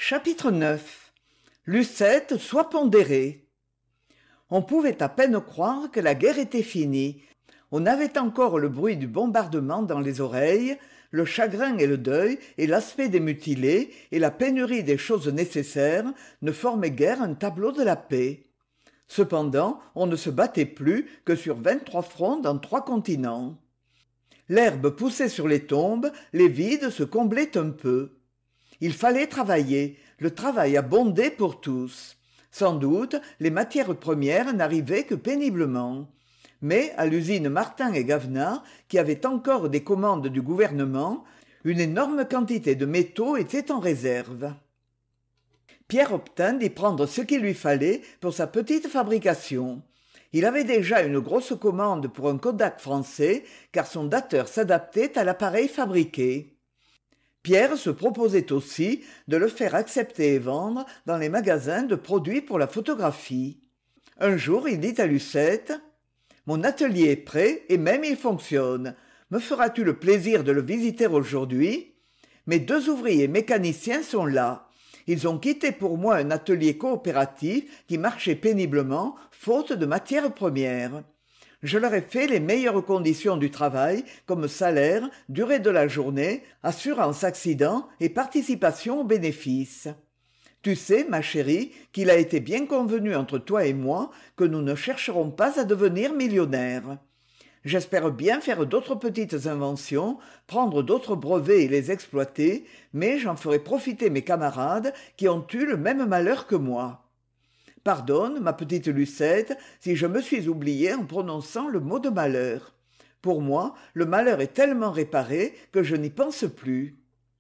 Chapitre 9. Lucette soit pondérée. On pouvait à peine croire que la guerre était finie. On avait encore le bruit du bombardement dans les oreilles, le chagrin et le deuil et l'aspect des mutilés et la pénurie des choses nécessaires ne formaient guère un tableau de la paix. Cependant, on ne se battait plus que sur 23 fronts dans 3 continents. L'herbe poussait sur les tombes, les vides se comblaient un peu. Il fallait travailler, le travail abondait pour tous. Sans doute, les matières premières n'arrivaient que péniblement. Mais à l'usine Martin et Gavenat, qui avait encore des commandes du gouvernement, une énorme quantité de métaux était en réserve. Pierre obtint d'y prendre ce qu'il lui fallait pour sa petite fabrication. Il avait déjà une grosse commande pour un Kodak français, car son dateur s'adaptait à l'appareil fabriqué. Pierre se proposait aussi de le faire accepter et vendre dans les magasins de produits pour la photographie. Un jour, il dit à Lucette : « Mon atelier est prêt et même il fonctionne. Me feras-tu le plaisir de le visiter aujourd'hui ? Mes 2 ouvriers mécaniciens sont là. Ils ont quitté pour moi un atelier coopératif qui marchait péniblement, faute de matières premières. Je leur ai fait les meilleures conditions du travail, comme salaire, durée de la journée, assurance accident et participation aux bénéfices. Tu sais, ma chérie, qu'il a été bien convenu entre toi et moi que nous ne chercherons pas à devenir millionnaires. J'espère bien faire d'autres petites inventions, prendre d'autres brevets et les exploiter, mais j'en ferai profiter mes camarades qui ont eu le même malheur que moi. Pardonne, ma petite Lucette, si je me suis oubliée en prononçant le mot de malheur. Pour moi, le malheur est tellement réparé que je n'y pense plus. »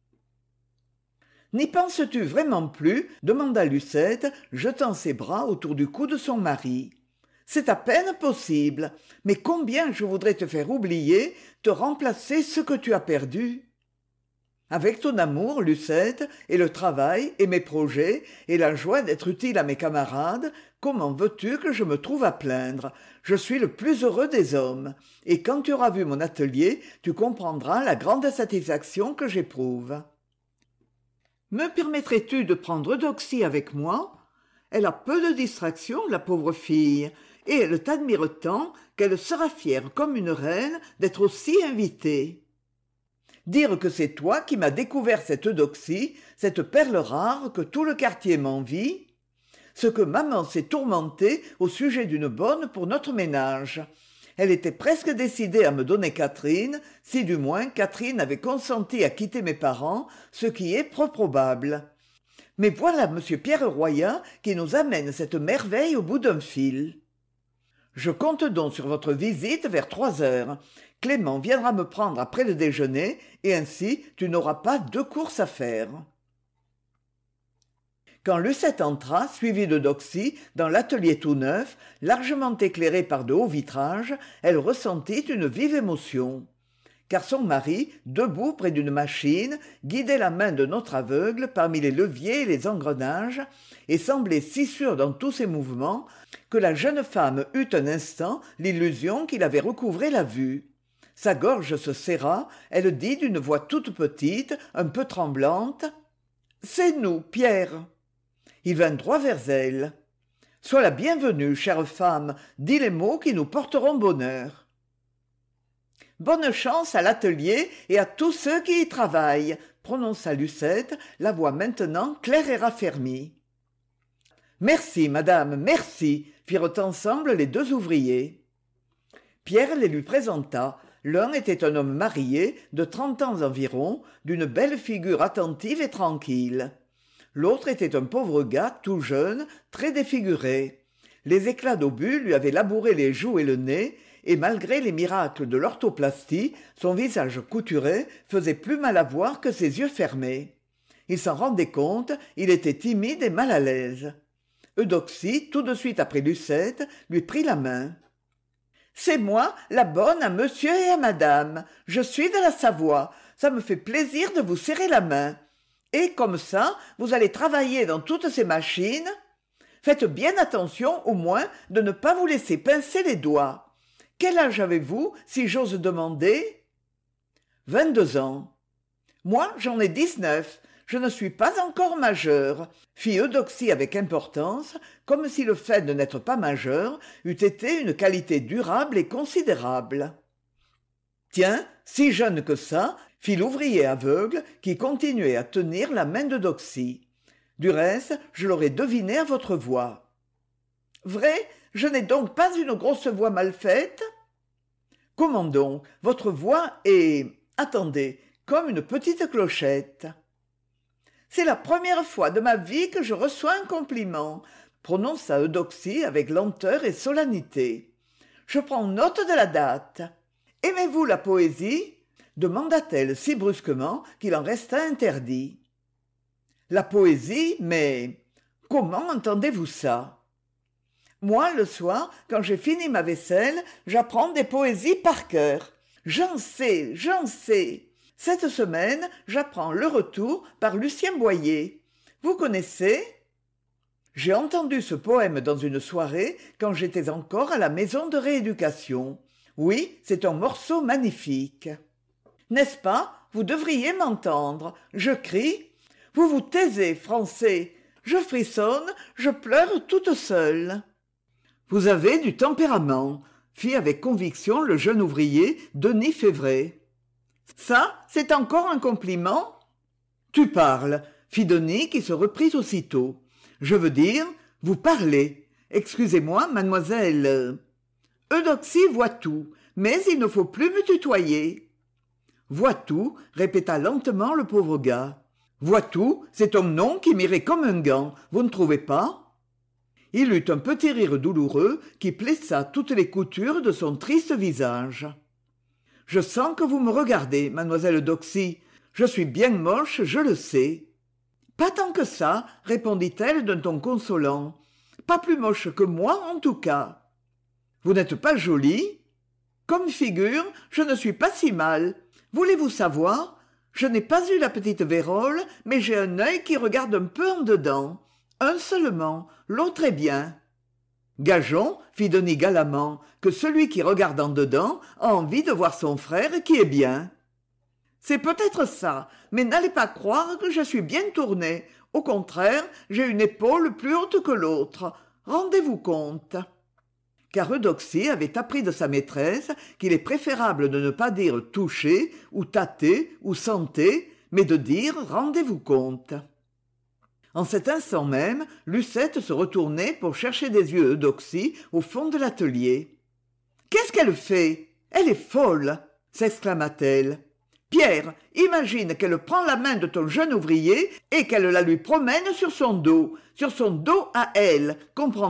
« N'y penses-tu vraiment plus ?» demanda Lucette, jetant ses bras autour du cou de son mari. « C'est à peine possible. Mais combien je voudrais te faire oublier, te remplacer ce que tu as perdu. » Avec ton amour, Lucette, et le travail, et mes projets, et la joie d'être utile à mes camarades, comment veux-tu que je me trouve à plaindre ? Je suis le plus heureux des hommes. Et quand tu auras vu mon atelier, tu comprendras la grande satisfaction que j'éprouve. Me permettrais-tu de prendre Doxy avec moi ? Elle a peu de distraction, la pauvre fille, et elle t'admire tant qu'elle sera fière comme une reine d'être aussi invitée. Dire que c'est toi qui m'as découvert cette Doxy, cette perle rare que tout le quartier m'envie. Ce que maman s'est tourmentée au sujet d'une bonne pour notre ménage. Elle était presque décidée à me donner Catherine, si du moins Catherine avait consenti à quitter mes parents, ce qui est peu probable. Mais voilà monsieur Pierre Royan qui nous amène cette merveille au bout d'un fil. Je compte donc sur votre visite vers 3 heures. Clément viendra me prendre après le déjeuner, et ainsi tu n'auras pas 2 courses à faire. Quand Lucette entra, suivie de Doxy, dans l'atelier tout neuf, largement éclairé par de hauts vitrages, elle ressentit une vive émotion. Car son mari, debout près d'une machine, guidait la main de notre aveugle parmi les leviers et les engrenages, et semblait si sûr dans tous ses mouvements que la jeune femme eut un instant l'illusion qu'il avait recouvré la vue. Sa gorge se serra, elle dit d'une voix toute petite, un peu tremblante : « C'est nous, Pierre !» Il vint droit vers elle. « Sois la bienvenue, chère femme, dis les mots qui nous porteront bonheur. » « Bonne chance à l'atelier et à tous ceux qui y travaillent, » prononça Lucette, la voix maintenant claire et raffermie. « Merci, madame, merci » firent ensemble les 2 ouvriers. Pierre les lui présenta. L'un était un homme marié, de 30 ans environ, d'une belle figure attentive et tranquille. L'autre était un pauvre gars, tout jeune, très défiguré. Les éclats d'obus lui avaient labouré les joues et le nez, et malgré les miracles de l'orthoplastie, son visage couturé faisait plus mal à voir que ses yeux fermés. Il s'en rendait compte, il était timide et mal à l'aise. Eudoxie, tout de suite après Lucette, lui prit la main. « C'est moi, la bonne à monsieur et à madame. Je suis de la Savoie. Ça me fait plaisir de vous serrer la main. Et comme ça, vous allez travailler dans toutes ces machines. Faites bien attention, au moins, de ne pas vous laisser pincer les doigts. Quel âge avez-vous, si j'ose demander ? » « 22 ans. »« Moi, j'en ai 19. Je ne suis pas encore majeure, fit Eudoxie avec importance, comme si le fait de n'être pas majeure eût été une qualité durable et considérable. Tiens, si jeune que ça, fit l'ouvrier aveugle qui continuait à tenir la main d'Eudoxie. Du reste, je l'aurais deviné à votre voix. Vrai, je n'ai donc pas une grosse voix mal faite? Comment donc, votre voix est... Attendez, comme une petite clochette. C'est la première fois de ma vie que je reçois un compliment, prononça Eudoxie avec lenteur et solennité. Je prends note de la date. Aimez-vous la poésie? Demanda-t-elle si brusquement qu'il en resta interdit. La poésie, mais comment entendez-vous ça? Moi, le soir, quand j'ai fini ma vaisselle, j'apprends des poésies par cœur. J'en sais. Cette semaine, j'apprends Le Retour par Lucien Boyer. Vous connaissez? J'ai entendu ce poème dans une soirée quand j'étais encore à la maison de rééducation. Oui, c'est un morceau magnifique. N'est-ce pas? Vous devriez m'entendre. Je crie. Vous vous taisez, Français. Je frissonne, je pleure toute seule. Vous avez du tempérament, fit avec conviction le jeune ouvrier Denis Févret. Ça, c'est encore un compliment? Tu parles, fit Denis qui se reprit aussitôt. Je veux dire, vous parlez. Excusez-moi, mademoiselle. Eudoxie voit tout, mais il ne faut plus me tutoyer. Vois tout, répéta lentement le pauvre gars. Vois tout, c'est un nom qui m'irait comme un gant, vous ne trouvez pas? Il eut un petit rire douloureux qui plissa toutes les coutures de son triste visage. « Je sens que vous me regardez, mademoiselle Eudoxie. Je suis bien moche, je le sais. »« Pas tant que ça, » répondit-elle d'un ton consolant. « Pas plus moche que moi, en tout cas. »« Vous n'êtes pas jolie ?»« Comme figure, je ne suis pas si mal. Voulez-vous savoir ? Je n'ai pas eu la petite vérole, mais j'ai un œil qui regarde un peu en dedans. Un seulement, l'autre est bien. » Gageons, fit Denis galamment, que celui qui regarde en dedans a envie de voir son frère qui est bien. C'est peut-être ça, mais n'allez pas croire que je suis bien tournée. Au contraire, j'ai une épaule plus haute que l'autre. Rendez-vous compte. Car Eudoxie avait appris de sa maîtresse qu'il est préférable de ne pas dire toucher, ou tâter, ou sentez, mais de dire rendez-vous compte. En cet instant même, Lucette se retournait pour chercher des yeux Eudoxie au fond de l'atelier. « Qu'est-ce qu'elle fait? Elle est folle !» s'exclama-t-elle. « Pierre, imagine qu'elle prend la main de ton jeune ouvrier et qu'elle la lui promène sur son dos à elle, comprends-tu ?»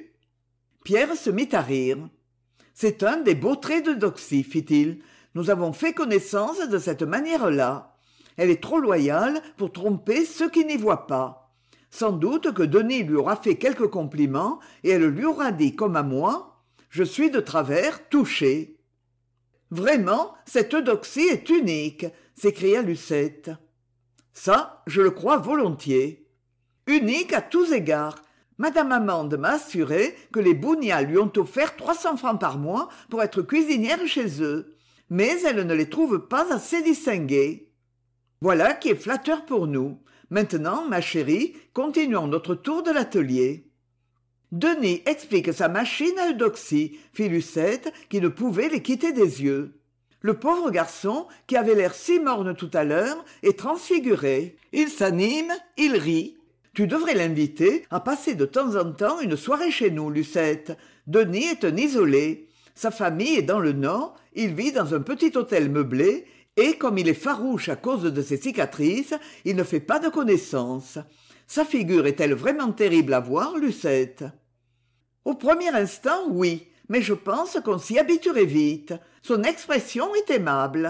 Pierre se mit à rire. « C'est un des beaux traits d'Eudoxie, fit-il. Nous avons fait connaissance de cette manière-là. Elle est trop loyale pour tromper ceux qui n'y voient pas. Sans doute que Denis lui aura fait quelques compliments et elle lui aura dit comme à moi « Je suis de travers touchée. » Vraiment, cette Eudoxie est unique, s'écria Lucette. Ça, je le crois volontiers. Unique à tous égards. Madame Amande m'a assuré que les Bougnas lui ont offert 300 francs par mois pour être cuisinière chez eux, mais elle ne les trouve pas assez distingués. Voilà qui est flatteur pour nous. Maintenant, ma chérie, continuons notre tour de l'atelier. Denis explique sa machine à Eudoxie, fit Lucette, qui ne pouvait les quitter des yeux. Le pauvre garçon, qui avait l'air si morne tout à l'heure, est transfiguré. Il s'anime, il rit. Tu devrais l'inviter à passer de temps en temps une soirée chez nous, Lucette. Denis est un isolé. Sa famille est dans le Nord, il vit dans un petit hôtel meublé, et comme il est farouche à cause de ses cicatrices, il ne fait pas de connaissances. Sa figure est-elle vraiment terrible à voir, Lucette? Au premier instant, oui, mais je pense qu'on s'y habituerait vite. Son expression est aimable.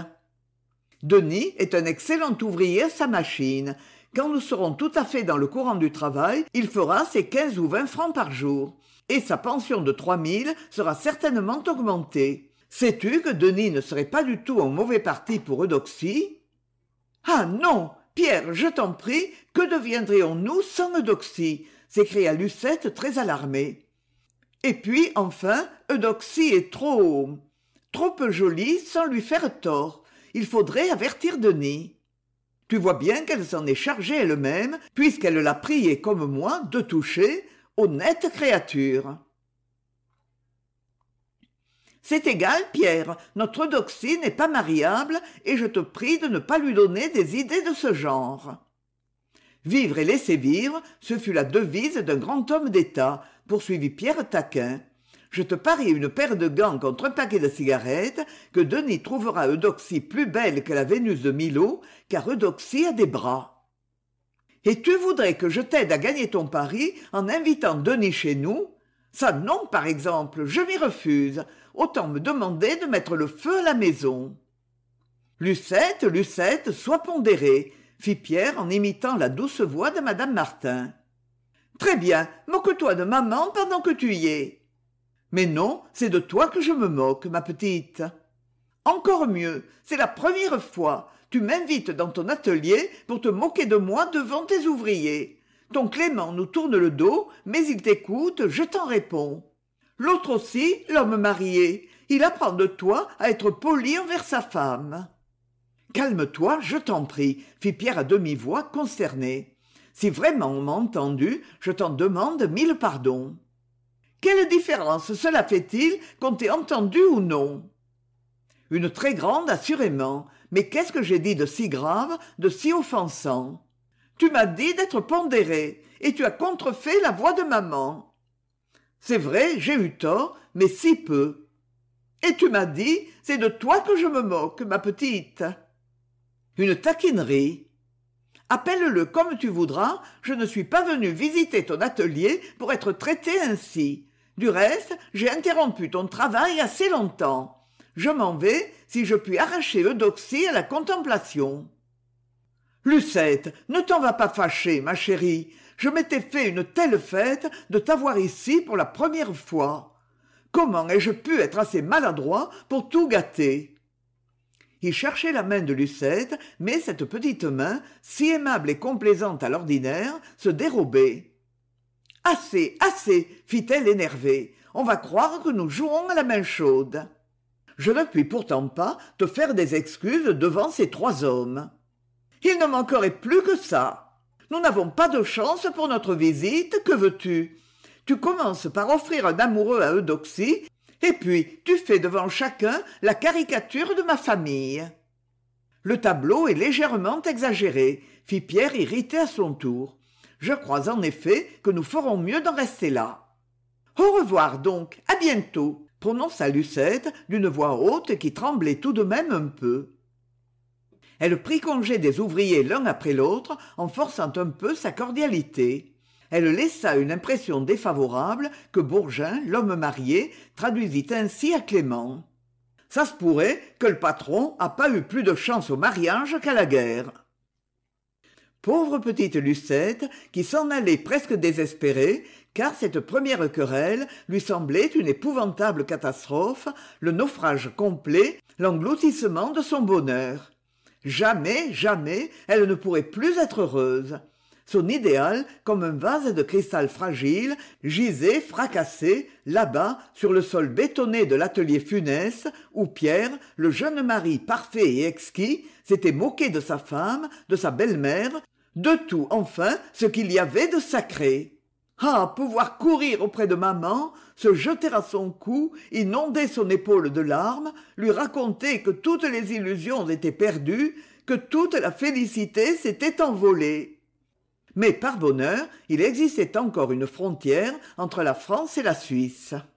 Denis est un excellent ouvrier à sa machine. Quand nous serons tout à fait dans le courant du travail, il fera ses 15 ou 20 francs par jour. Et sa pension de 3 000 sera certainement augmentée. Sais-tu que Denis ne serait pas du tout en mauvais parti pour Eudoxie? Ah non, Pierre, je t'en prie, que deviendrions-nous sans Eudoxie? S'écria Lucette très alarmée. Et puis, enfin, Eudoxie est trop peu jolie sans lui faire tort. Il faudrait avertir Denis. Tu vois bien qu'elle s'en est chargée elle-même, puisqu'elle l'a prié comme moi de toucher, honnête créature. C'est égal, Pierre, notre Eudoxie n'est pas mariable, et je te prie de ne pas lui donner des idées de ce genre. Vivre et laisser vivre, ce fut la devise d'un grand homme d'État, poursuivit Pierre taquin. Je te parie une paire de gants contre un paquet de cigarettes que Denis trouvera Eudoxie plus belle que la Vénus de Milo, car Eudoxie a des bras. Et tu voudrais que je t'aide à gagner ton pari en invitant Denis chez nous? Ça non, par exemple, je m'y refuse. Autant me demander de mettre le feu à la maison. Lucette, Lucette, sois pondérée, fit Pierre en imitant la douce voix de madame Martin. Très bien, moque-toi de maman pendant que tu y es. Mais non, c'est de toi que je me moque, ma petite. Encore mieux, c'est la première fois. Tu m'invites dans ton atelier pour te moquer de moi devant tes ouvriers. Ton Clément nous tourne le dos, mais il t'écoute, je t'en réponds. L'autre aussi, l'homme marié, il apprend de toi à être poli envers sa femme. Calme-toi, je t'en prie, fit Pierre à demi-voix, consterné. Si vraiment on m'a entendu, je t'en demande 1000 pardons. Quelle différence cela fait-il qu'on t'ait entendu ou non? Une très grande, assurément, mais qu'est-ce que j'ai dit de si grave, de si offensant? Tu m'as dit d'être pondéré, et tu as contrefait la voix de maman. C'est vrai, j'ai eu tort, mais si peu. Et tu m'as dit, c'est de toi que je me moque, ma petite. Une taquinerie. Appelle-le comme tu voudras, je ne suis pas venu visiter ton atelier pour être traité ainsi. Du reste, j'ai interrompu ton travail assez longtemps. Je m'en vais si je puis arracher Eudoxie à la contemplation. Lucette, ne t'en va pas fâcher, ma chérie. Je m'étais fait une telle fête de t'avoir ici pour la première fois. Comment ai-je pu être assez maladroit pour tout gâter? Il cherchait la main de Lucette, mais cette petite main, si aimable et complaisante à l'ordinaire, se dérobait. « Assez, assez !» fit-elle énervée. « On va croire que nous jouons à la main chaude. Je ne puis pourtant pas te faire des excuses devant ces 3 hommes. Il ne manquerait plus que ça. Nous n'avons pas de chance pour notre visite, que veux-tu? Tu commences par offrir un amoureux à Eudoxie, et puis tu fais devant chacun la caricature de ma famille. » Le tableau est légèrement exagéré, fit Pierre irrité à son tour. Je crois en effet que nous ferons mieux d'en rester là. Au revoir donc, à bientôt, prononça Lucette d'une voix haute qui tremblait tout de même un peu. Elle prit congé des ouvriers l'un après l'autre en forçant un peu sa cordialité. Elle laissa une impression défavorable que Bourgin, l'homme marié, traduisit ainsi à Clément. « Ça se pourrait que le patron a pas eu plus de chance au mariage qu'à la guerre. » Pauvre petite Lucette, qui s'en allait presque désespérée, car cette première querelle lui semblait une épouvantable catastrophe, le naufrage complet, l'engloutissement de son bonheur. Jamais, jamais, elle ne pourrait plus être heureuse. Son idéal, comme un vase de cristal fragile, gisait fracassé, là-bas, sur le sol bétonné de l'atelier funeste, où Pierre, le jeune mari parfait et exquis, s'était moqué de sa femme, de sa belle-mère, de tout, enfin, ce qu'il y avait de sacré. Ah, pouvoir courir auprès de maman, se jeter à son cou, inonder son épaule de larmes, lui raconter que toutes les illusions étaient perdues, que toute la félicité s'était envolée. Mais par bonheur, il existait encore une frontière entre la France et la Suisse.